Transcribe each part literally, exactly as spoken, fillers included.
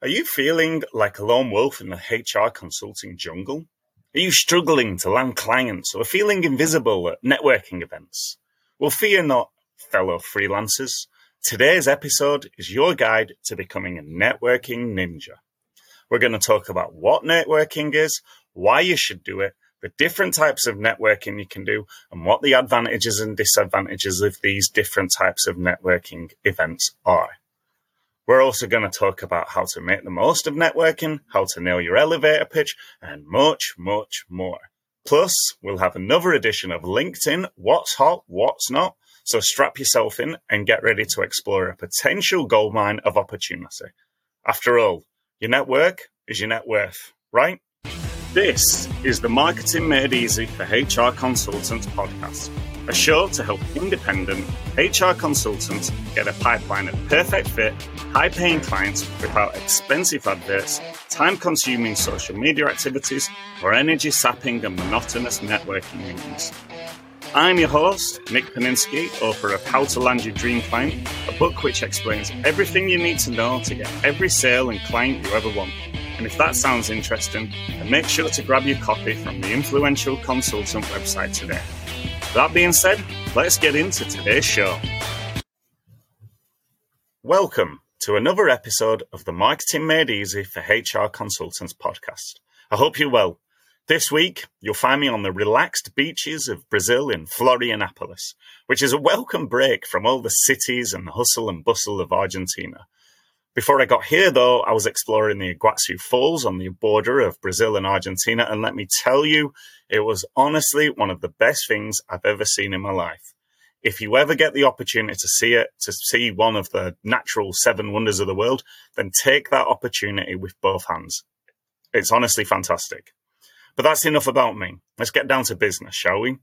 Are you feeling like a lone wolf in the H R consulting jungle? Are you struggling to land clients or feeling invisible at networking events? Well, fear not, fellow freelancers. Today's episode is your guide to becoming a networking ninja. We're going to talk about what networking is, why you should do it, the different types of networking you can do, and what the advantages and disadvantages of these different types of networking events are. We're also going to talk about how to make the most of networking, how to nail your elevator pitch, and much, much more. Plus, we'll have another edition of LinkedIn, What's Hot, What's Not. So strap yourself in and get ready to explore a potential goldmine of opportunity. After all, your network is your net worth, right? This is the Marketing Made Easy for H R Consultants podcast, a show to help independent H R consultants get a pipeline of perfect fit, high-paying clients without expensive adverts, time-consuming social media activities, or energy-sapping and monotonous networking meetings. I'm your host, Nick Paninsky, author of How to Land Your Dream Client, a book which explains everything you need to know to get every sale and client you ever want. And if that sounds interesting, then make sure to grab your copy from the Influential Consultant website today. That being said, let's get into today's show. Welcome to another episode of the Marketing Made Easy for H R Consultants podcast. I hope you're well. This week, you'll find me on the relaxed beaches of Brazil in Florianopolis, which is a welcome break from all the cities and the hustle and bustle of Argentina. Before I got here, though, I was exploring the Iguazu Falls on the border of Brazil and Argentina, and let me tell you, it was honestly one of the best things I've ever seen in my life. If you ever get the opportunity to see it, to see one of the natural seven wonders of the world, then take that opportunity with both hands. It's honestly fantastic. But that's enough about me. Let's get down to business, shall we?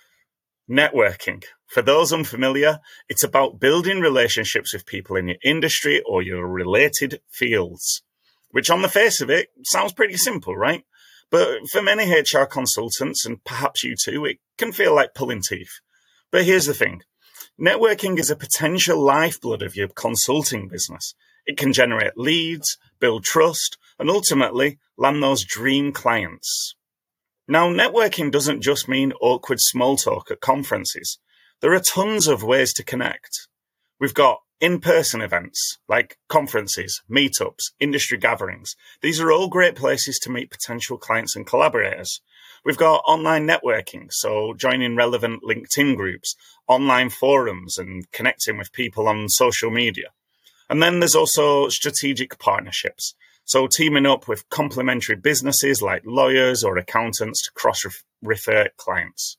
Networking. For those unfamiliar, it's about building relationships with people in your industry or your related fields, which on the face of it sounds pretty simple, right? But for many H R consultants, and perhaps you too, it can feel like pulling teeth. But here's the thing. Networking is a potential lifeblood of your consulting business. It can generate leads, build trust, and ultimately land those dream clients. Now, networking doesn't just mean awkward small talk at conferences. There are tons of ways to connect. We've got in-person events like conferences, meetups, industry gatherings. These are all great places to meet potential clients and collaborators. We've got online networking, so joining relevant LinkedIn groups, online forums, and connecting with people on social media. And then there's also strategic partnerships. So teaming up with complementary businesses like lawyers or accountants to cross-refer clients.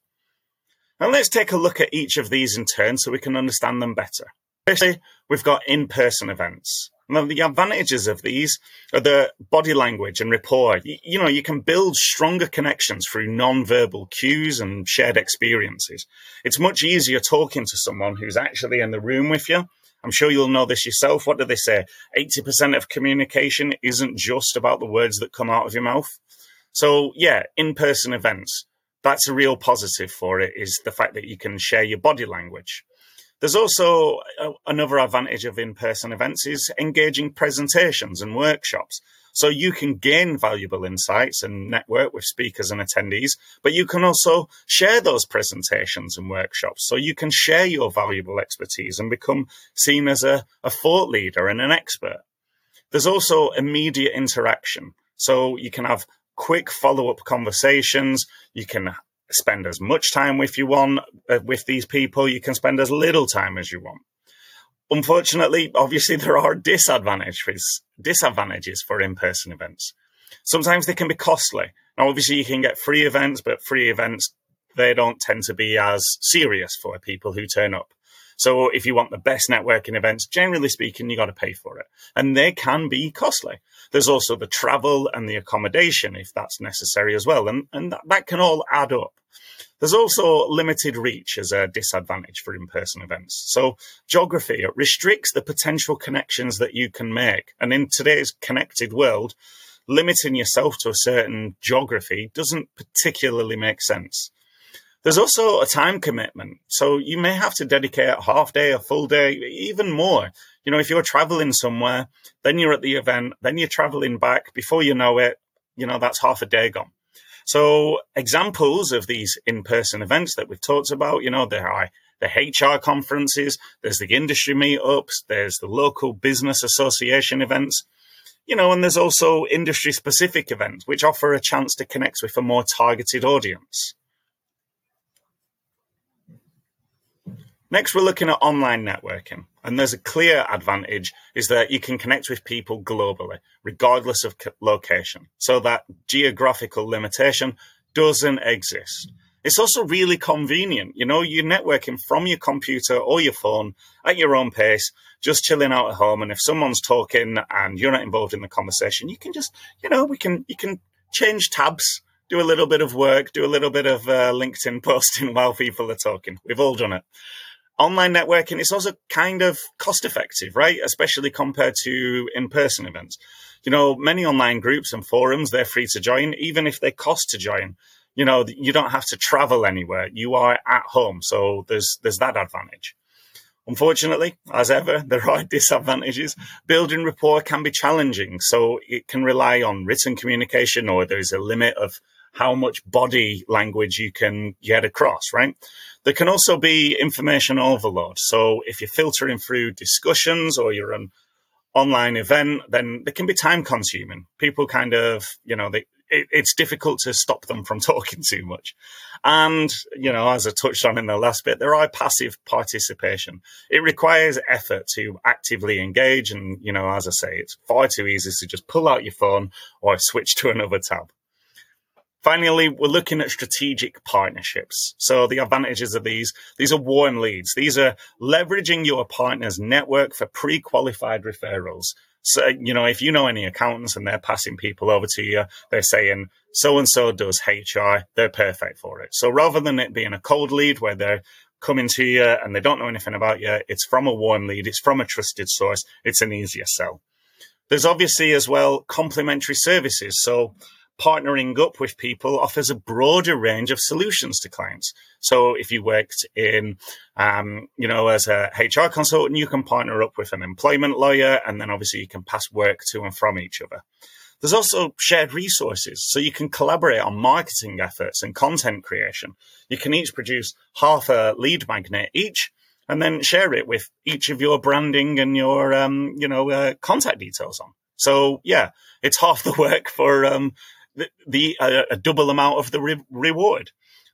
Now let's take a look at each of these in turn so we can understand them better. Firstly, we've got in-person events. Now the advantages of these are the body language and rapport. You, you know, you can build stronger connections through non-verbal cues and shared experiences. It's much easier talking to someone who's actually in the room with you. I'm sure you'll know this yourself. What do they say? eighty percent of communication isn't just about the words that come out of your mouth. So yeah, in-person events, that's a real positive for it, is the fact that you can share your body language. There's also a, another advantage of in-person events is engaging presentations and workshops. So you can gain valuable insights and network with speakers and attendees, but you can also share those presentations and workshops. So you can share your valuable expertise and become seen as a, a thought leader and an expert. There's also immediate interaction. So you can have quick follow-up conversations. You can spend as much time with you want uh, with these people. You can spend as little time as you want. Unfortunately, obviously, there are disadvantages, disadvantages for in-person events. Sometimes they can be costly. Now, obviously, you can get free events, but free events, they don't tend to be as serious for people who turn up. So if you want the best networking events, generally speaking, you got to pay for it. And they can be costly. There's also the travel and the accommodation, if that's necessary as well. And, and that, that can all add up. There's also limited reach as a disadvantage for in-person events. So geography, it restricts the potential connections that you can make. And in today's connected world, limiting yourself to a certain geography doesn't particularly make sense. There's also a time commitment. So you may have to dedicate a half day, a full day, even more. You know, if you're traveling somewhere, then you're at the event, then you're traveling back. Before you know it, you know, that's half a day gone. So examples of these in-person events that we've talked about, you know, there are the H R conferences, there's the industry meetups, there's the local business association events, you know, and there's also industry-specific events, which offer a chance to connect with a more targeted audience. Next, we're looking at online networking, and there's a clear advantage is that you can connect with people globally, regardless of location. So that geographical limitation doesn't exist. It's also really convenient. You know, you're networking from your computer or your phone at your own pace, just chilling out at home. And if someone's talking and you're not involved in the conversation, you can just, you know, we can, you can change tabs, do a little bit of work, do a little bit of uh, LinkedIn posting while people are talking. We've all done it. Online networking is also kind of cost effective, right? Especially compared to in-person events. You know, many online groups and forums, they're free to join, even if they cost to join. You know, you don't have to travel anywhere. You are at home. So there's there's that advantage. Unfortunately, as ever, there are disadvantages. Building rapport can be challenging. So it can rely on written communication, or there's a limit of how much body language you can get across, right? There can also be information overload. So if you're filtering through discussions or you're an online event, then they can be time consuming. People kind of, you know, they, it, it's difficult to stop them from talking too much. And, you know, as I touched on in the last bit, there are passive participation. It requires effort to actively engage. And, you know, as I say, it's far too easy to just pull out your phone or switch to another tab. Finally, we're looking at strategic partnerships. So the advantages of these, these are warm leads. These are leveraging your partner's network for pre-qualified referrals. So, you know, if you know any accountants and they're passing people over to you, they're saying, so-and-so does H R, they're perfect for it. So rather than it being a cold lead where they're coming to you and they don't know anything about you, it's from a warm lead, it's from a trusted source, it's an easier sell. There's obviously as well complementary services. So partnering up with people offers a broader range of solutions to clients. So if you worked in, um, you know, as a H R consultant, you can partner up with an employment lawyer, and then obviously you can pass work to and from each other. There's also shared resources, so you can collaborate on marketing efforts and content creation. You can each produce half a lead magnet each, and then share it with each of your branding and your, um, you know, uh, contact details on. So yeah, it's half the work for um, the, the uh, a double amount of the re- reward.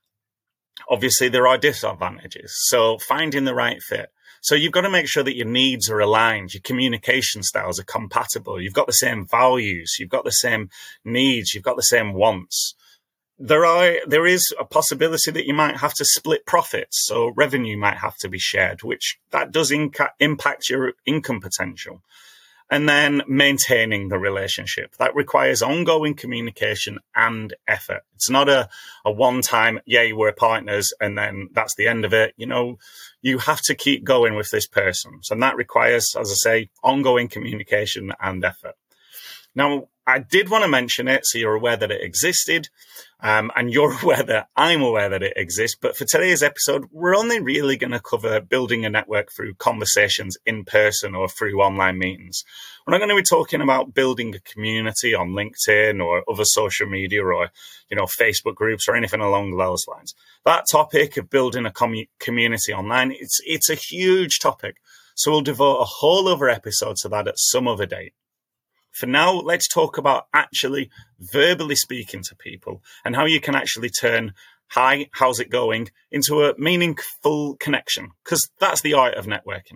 Obviously, there are disadvantages. So finding the right fit. So you've got to make sure that your needs are aligned, your communication styles are compatible, you've got the same values, you've got the same needs, you've got the same wants. There are there is a possibility that you might have to split profits, so revenue might have to be shared, which that does inca- impact your income potential. And then maintaining the relationship. That requires ongoing communication and effort. It's not a, a one-time, yay, we're partners, and then that's the end of it. You know, you have to keep going with this person. So that requires, as I say, ongoing communication and effort. Now, I did want to mention it so you're aware that it existed, um, and you're aware that I'm aware that it exists. But for today's episode, we're only really going to cover building a network through conversations in person or through online meetings. We're not going to be talking about building a community on LinkedIn or other social media or, you know, Facebook groups or anything along those lines. That topic of building a commu- community online, it's it's a huge topic. So we'll devote a whole other episode to that at some other date. For now, let's talk about actually verbally speaking to people and how you can actually turn, hi, how's it going, into a meaningful connection, because that's the art of networking.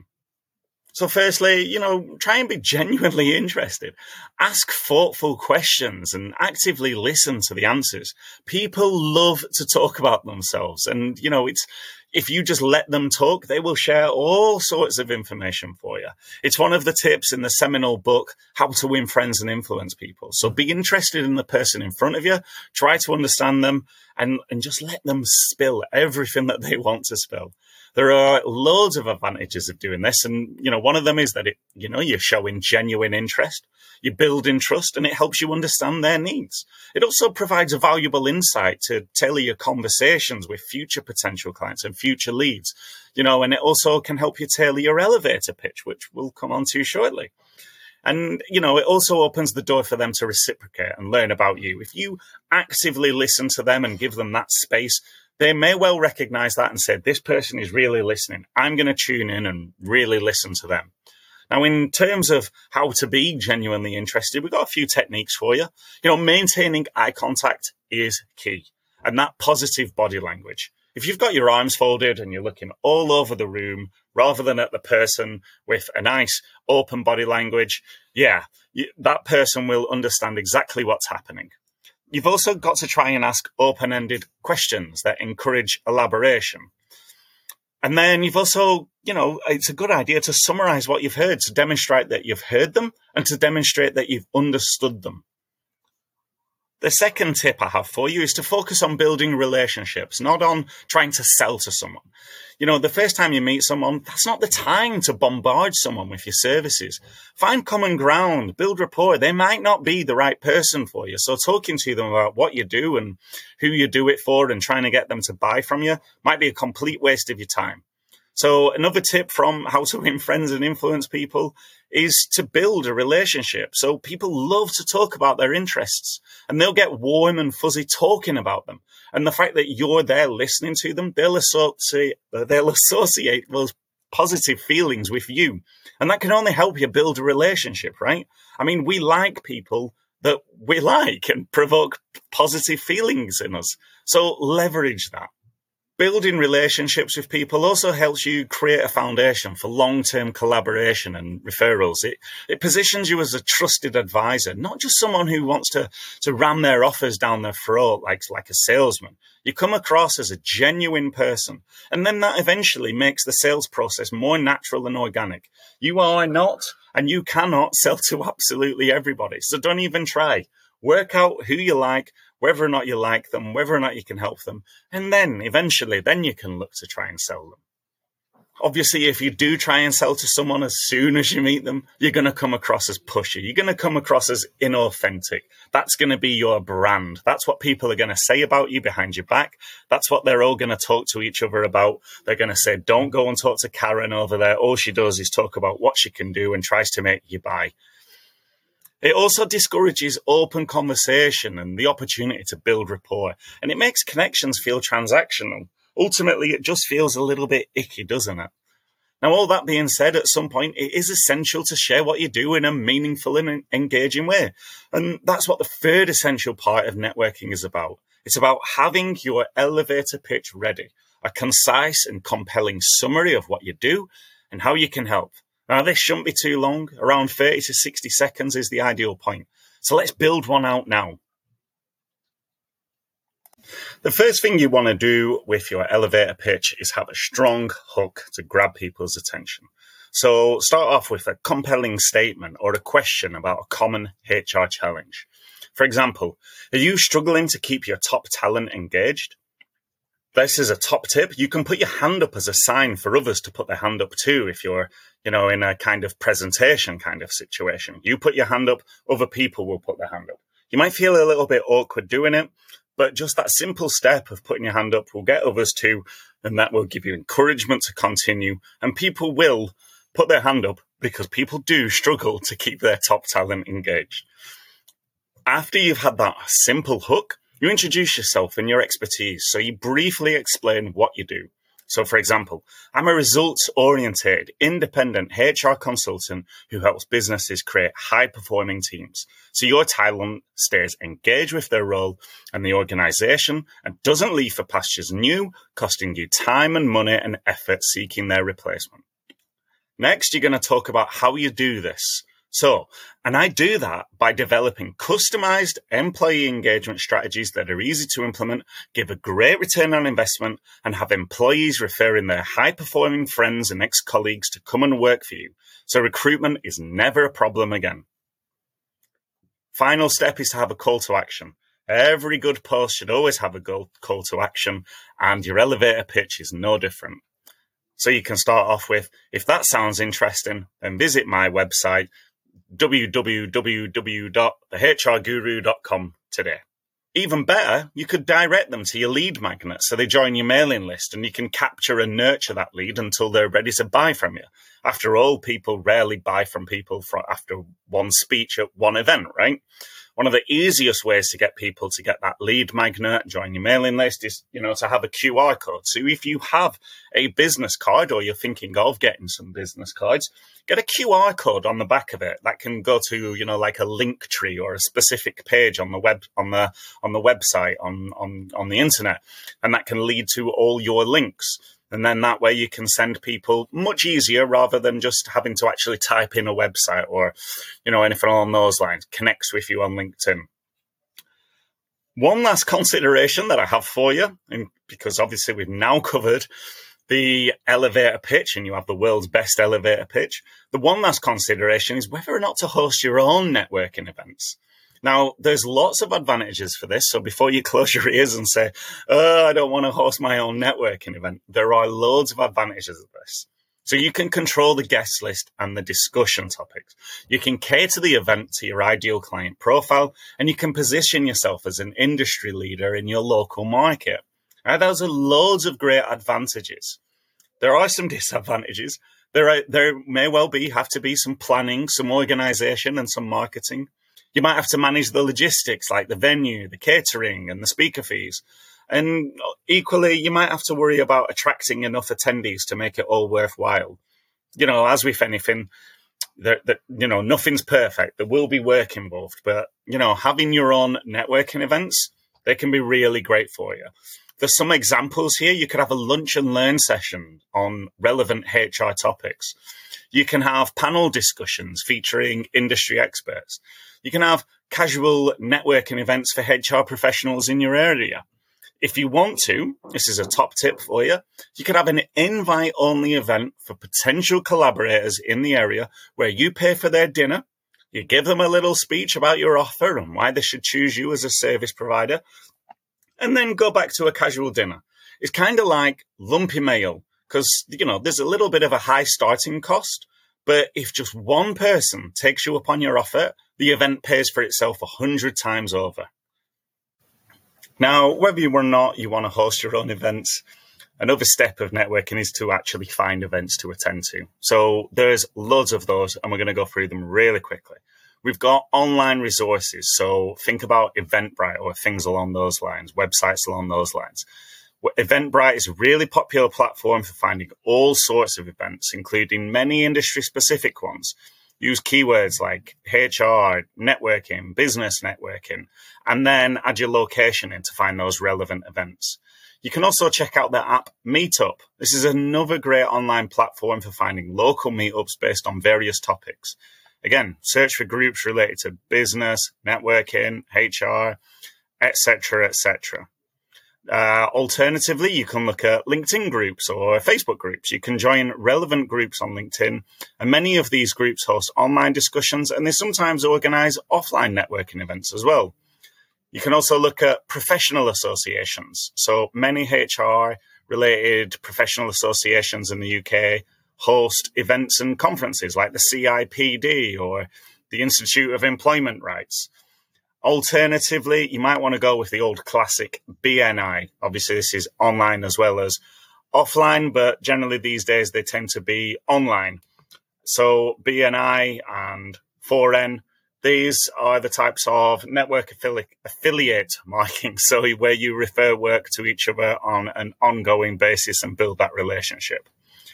So firstly, you know, try and be genuinely interested. Ask thoughtful questions and actively listen to the answers. People love to talk about themselves. And, you know, it's if you just let them talk, they will share all sorts of information for you. It's one of the tips in the seminal book, How to Win Friends and Influence People. So be interested in the person in front of you, try to understand them, and, and just let them spill everything that they want to spill. There are loads of advantages of doing this. And, you know, one of them is that it, you know, you're showing genuine interest, you're building trust, and it helps you understand their needs. It also provides a valuable insight to tailor your conversations with future potential clients and future leads, you know, and it also can help you tailor your elevator pitch, which we'll come on to shortly. And, you know, it also opens the door for them to reciprocate and learn about you. If you actively listen to them and give them that space, they may well recognize that and say, this person is really listening. I'm going to tune in and really listen to them. Now, in terms of how to be genuinely interested, we've got a few techniques for you. You know, maintaining eye contact is key, and that positive body language. If you've got your arms folded and you're looking all over the room rather than at the person with a nice open body language, yeah, that person will understand exactly what's happening. You've also got to try and ask open-ended questions that encourage elaboration. And then you've also, you know, it's a good idea to summarize what you've heard, to demonstrate that you've heard them and to demonstrate that you've understood them. The second tip I have for you is to focus on building relationships, not on trying to sell to someone. You know, the first time you meet someone, that's not the time to bombard someone with your services. Find common ground, build rapport. They might not be the right person for you. So talking to them about what you do and who you do it for and trying to get them to buy from you might be a complete waste of your time. So another tip from How to Win Friends and Influence People is to build a relationship. So people love to talk about their interests and they'll get warm and fuzzy talking about them. And the fact that you're there listening to them, they'll associate, they'll associate those positive feelings with you. And that can only help you build a relationship, right? I mean, we like people that we like and provoke positive feelings in us. So leverage that. Building relationships with people also helps you create a foundation for long-term collaboration and referrals. It it positions you as a trusted advisor, not just someone who wants to, to ram their offers down their throat like, like a salesman. You come across as a genuine person, and then that eventually makes the sales process more natural and organic. You are not, and you cannot sell to absolutely everybody, so don't even try. Work out who you like, whether or not you like them, whether or not you can help them. And then eventually, then you can look to try and sell them. Obviously, if you do try and sell to someone as soon as you meet them, you're going to come across as pushy. You're going to come across as inauthentic. That's going to be your brand. That's what people are going to say about you behind your back. That's what they're all going to talk to each other about. They're going to say, don't go and talk to Karen over there. All she does is talk about what she can do and tries to make you buy. It also discourages open conversation and the opportunity to build rapport, and it makes connections feel transactional. Ultimately, it just feels a little bit icky, doesn't it? Now, all that being said, at some point, it is essential to share what you do in a meaningful and engaging way. And that's what the third essential part of networking is about. It's about having your elevator pitch ready, a concise and compelling summary of what you do and how you can help. Now, this shouldn't be too long. Around thirty to sixty seconds is the ideal point. So let's build one out now. The first thing you want to do with your elevator pitch is have a strong hook to grab people's attention. So start off with a compelling statement or a question about a common H R challenge. For example, are you struggling to keep your top talent engaged? This is a top tip. You can put your hand up as a sign for others to put their hand up too if you're, you know, in a kind of presentation kind of situation. You put your hand up, other people will put their hand up. You might feel a little bit awkward doing it, but just that simple step of putting your hand up will get others too, and that will give you encouragement to continue. And people will put their hand up because people do struggle to keep their top talent engaged. After you've had that simple hook, you introduce yourself and your expertise, so you briefly explain what you do. So, for example, I'm a results-oriented, independent H R consultant who helps businesses create high-performing teams. So your talent stays engaged with their role and the organization and doesn't leave for pastures new, costing you time and money and effort seeking their replacement. Next, you're going to talk about how you do this. So, and I do that by developing customized employee engagement strategies that are easy to implement, give a great return on investment, and have employees referring their high-performing friends and ex-colleagues to come and work for you. So recruitment is never a problem again. Final step is to have a call to action. Every good post should always have a call to action, and your elevator pitch is no different. So you can start off with, if that sounds interesting, then visit my website, w w w dot the h r guru dot com today. Even better, you could direct them to your lead magnet so they join your mailing list and you can capture and nurture that lead until they're ready to buy from you. After all, people rarely buy from people for after one speech at one event, right? One of the easiest ways to get people to get that lead magnet, join your mailing list is, you know, to have a Q R code. So if you have a business card or you're thinking of getting some business cards, get a Q R code on the back of it that can go to, you know, like a link tree or a specific page on the web, on the, on the website, on, on, on the internet. And that can lead to all your links. And then that way you can send people much easier rather than just having to actually type in a website or, you know, anything along those lines. Connects with you on LinkedIn. One last consideration that I have for you, and because obviously we've now covered the elevator pitch and you have the world's best elevator pitch. The one last consideration is whether or not to host your own networking events. Now, there's lots of advantages for this. So before you close your ears and say, oh, I don't want to host my own networking event, there are loads of advantages of this. So you can control the guest list and the discussion topics. You can cater the event to your ideal client profile, and you can position yourself as an industry leader in your local market. Now, those are loads of great advantages. There are some disadvantages. There are, there may well be, have to be some planning, some organization, and some marketing. You might have to manage the logistics like the venue, the catering, and the speaker fees. And equally, you might have to worry about attracting enough attendees to make it all worthwhile. You know, as with anything, that, that you know, nothing's perfect. There will be work involved. But, you know, having your own networking events, they can be really great for you. There's some examples here. You could have a lunch and learn session on relevant H R topics. You can have panel discussions featuring industry experts. You can have casual networking events for H R professionals in your area. If you want to, this is a top tip for you, you could have an invite-only event for potential collaborators in the area where you pay for their dinner, you give them a little speech about your offer and why they should choose you as a service provider, and then go back to a casual dinner. It's kind of like lumpy mail because, you know, there's a little bit of a high starting cost, but if just one person takes you up on your offer, the event pays for itself a hundred times over. Now, whether you or not you want to host your own events, another step of networking is to actually find events to attend to. So there's loads of those, and we're going to go through them really quickly. We've got online resources. So think about Eventbrite or things along those lines, websites along those lines. Eventbrite is a really popular platform for finding all sorts of events, including many industry-specific ones. Use keywords like H R, networking, business networking, and then add your location in to find those relevant events. You can also check out the app Meetup. This is another great online platform for finding local meetups based on various topics. Again, search for groups related to business, networking, H R, et cetera, et cetera. Uh, alternatively, you can look at LinkedIn groups or Facebook groups. You can join relevant groups on LinkedIn, and many of these groups host online discussions, and they sometimes organize offline networking events as well. You can also look at professional associations. So many H R-related professional associations in the U K host events and conferences like the C I P D or the Institute of Employment Rights. Alternatively, you might want to go with the old classic B N I. Obviously, this is online as well as offline, but generally these days they tend to be online. So B N I and four N, these are the types of network affili- affiliate markings, so where you refer work to each other on an ongoing basis and build that relationship.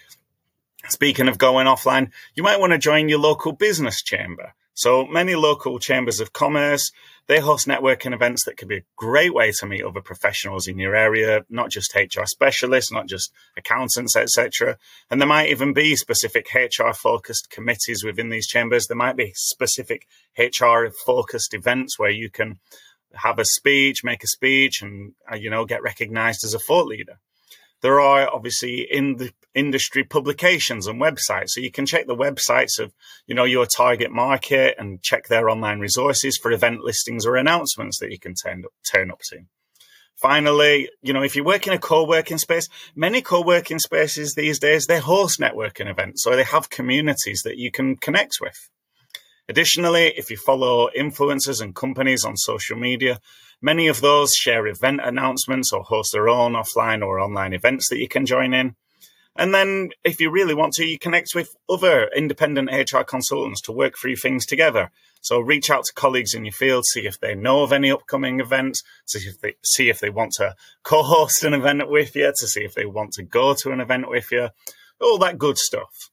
Speaking of going offline, you might want to join your local business chamber. So many local chambers of commerce, they host networking events that could be a great way to meet other professionals in your area, not just H R specialists, not just accountants, et cetera. And there might even be specific H R-focused committees within these chambers. There might be specific H R-focused events where you can have a speech, make a speech, and, you know, get recognized as a thought leader. There are obviously in the industry publications and websites. So you can check the websites of, you know, your target market and check their online resources for event listings or announcements that you can turn up, turn up to. Finally, you know, if you work in a co-working space, many co-working spaces these days, they host networking events or they have communities that you can connect with. Additionally, if you follow influencers and companies on social media, many of those share event announcements or host their own offline or online events that you can join in. And then if you really want to, you connect with other independent H R consultants to work through things together. So reach out to colleagues in your field, see if they know of any upcoming events, see if they, see if they want to co-host an event with you, to see if they want to go to an event with you, all that good stuff.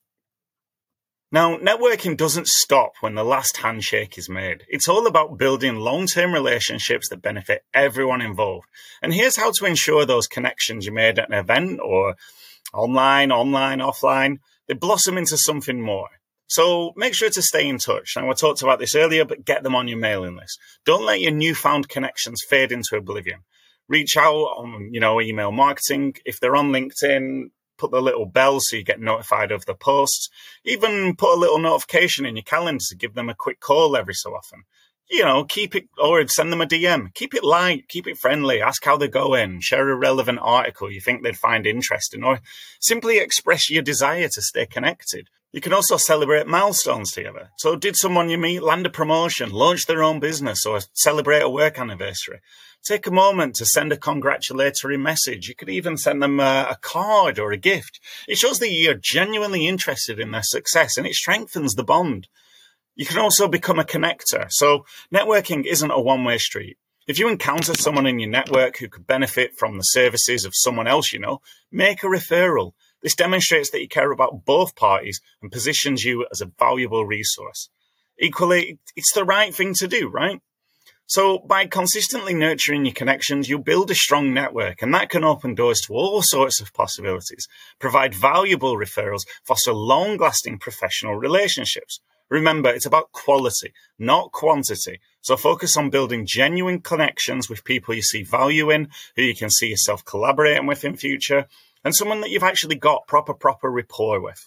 Now, networking doesn't stop when the last handshake is made. It's all about building long-term relationships that benefit everyone involved. And here's how to ensure those connections you made at an event or online, online, offline, they blossom into something more. So make sure to stay in touch. Now, I talked about this earlier, but get them on your mailing list. Don't let your newfound connections fade into oblivion. Reach out on, you know, email marketing. If they're on LinkedIn, put the little bell so you get notified of the posts. Even put a little notification in your calendar to give them a quick call every so often. You know, keep it, or send them a D M. Keep it light, keep it friendly. Ask how they're going. Share a relevant article you think they'd find interesting, or simply express your desire to stay connected. You can also celebrate milestones together. So did someone you meet land a promotion, launch their own business, or celebrate a work anniversary? Take a moment to send a congratulatory message. You could even send them a, a card or a gift. It shows that you're genuinely interested in their success, and it strengthens the bond. You can also become a connector. So networking isn't a one-way street. If you encounter someone in your network who could benefit from the services of someone else you know, make a referral. This demonstrates that you care about both parties and positions you as a valuable resource. Equally, it's the right thing to do, right? So by consistently nurturing your connections, you'll build a strong network, and that can open doors to all sorts of possibilities, provide valuable referrals, foster long-lasting professional relationships. Remember, it's about quality, not quantity. So focus on building genuine connections with people you see value in, who you can see yourself collaborating with in future, and someone that you've actually got proper, proper rapport with.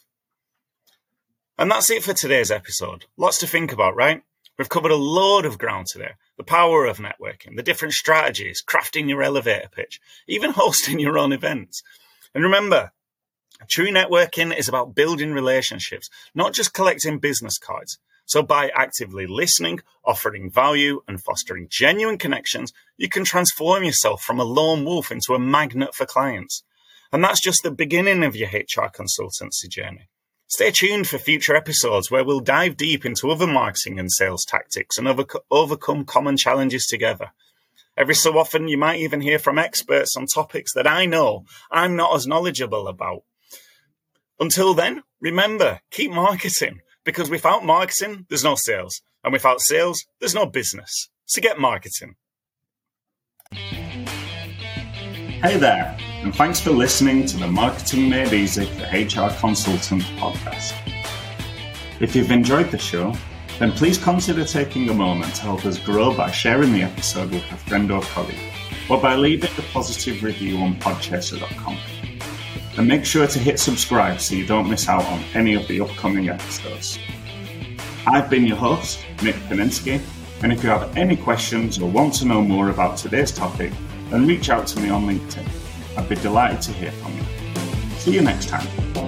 And that's it for today's episode. Lots to think about, right? We've covered a load of ground today. The power of networking, the different strategies, crafting your elevator pitch, even hosting your own events. And remember, true networking is about building relationships, not just collecting business cards. So by actively listening, offering value, and fostering genuine connections, you can transform yourself from a lone wolf into a magnet for clients. And that's just the beginning of your H R consultancy journey. Stay tuned for future episodes where we'll dive deep into other marketing and sales tactics and over- overcome common challenges together. Every so often, you might even hear from experts on topics that I know I'm not as knowledgeable about. Until then, remember, keep marketing, because without marketing, there's no sales. And without sales, there's no business. So get marketing. Hey there, and thanks for listening to the Marketing Made Easy for H R Consultants podcast. If you've enjoyed the show, then please consider taking a moment to help us grow by sharing the episode with a friend or colleague, or by leaving a positive review on podchaser dot com. And make sure to hit subscribe so you don't miss out on any of the upcoming episodes. I've been your host, Nick Paninsky, and if you have any questions or want to know more about today's topic, then reach out to me on LinkedIn. I'd be delighted to hear from you. See you next time.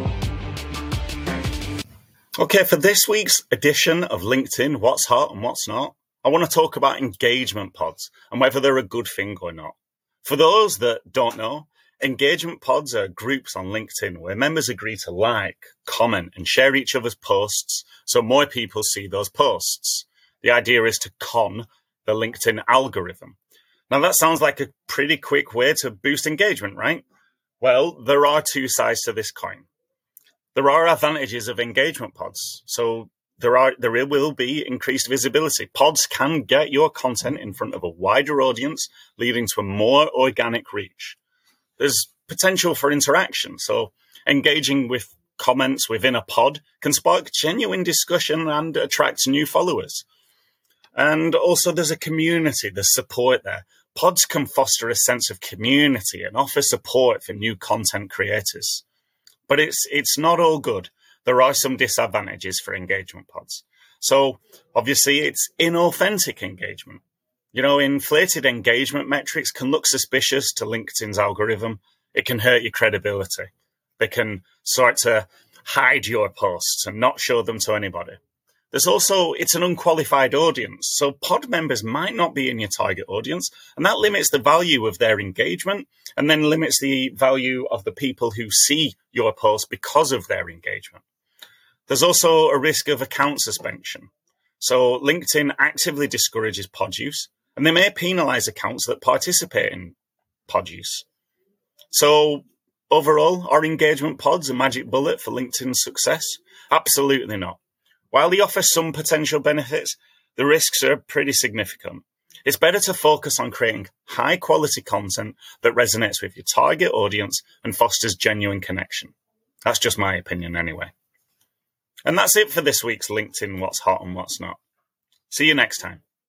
Okay, for this week's edition of LinkedIn, What's Hot and What's Not, I want to talk about engagement pods and whether they're a good thing or not. For those that don't know, engagement pods are groups on LinkedIn where members agree to like, comment, and share each other's posts so more people see those posts. The idea is to con the LinkedIn algorithm. Now, that sounds like a pretty quick way to boost engagement, right? Well, there are two sides to this coin. There are advantages of engagement pods. So there are there will be increased visibility. Pods can get your content in front of a wider audience, leading to a more organic reach. There's potential for interaction. So engaging with comments within a pod can spark genuine discussion and attract new followers. And also there's a community, there's support there. Pods can foster a sense of community and offer support for new content creators. But it's it's not all good. There are some disadvantages for engagement pods. So obviously it's inauthentic engagement. You know, inflated engagement metrics can look suspicious to LinkedIn's algorithm. It can hurt your credibility. They can start to hide your posts and not show them to anybody. There's also, it's an unqualified audience. So pod members might not be in your target audience, and that limits the value of their engagement and then limits the value of the people who see your post because of their engagement. There's also a risk of account suspension. So LinkedIn actively discourages pod use, and they may penalize accounts that participate in pod use. So overall, are engagement pods a magic bullet for LinkedIn's success? Absolutely not. While they offer some potential benefits, the risks are pretty significant. It's better to focus on creating high quality content that resonates with your target audience and fosters genuine connection. That's just my opinion anyway. And that's it for this week's LinkedIn What's Hot and What's Not. See you next time.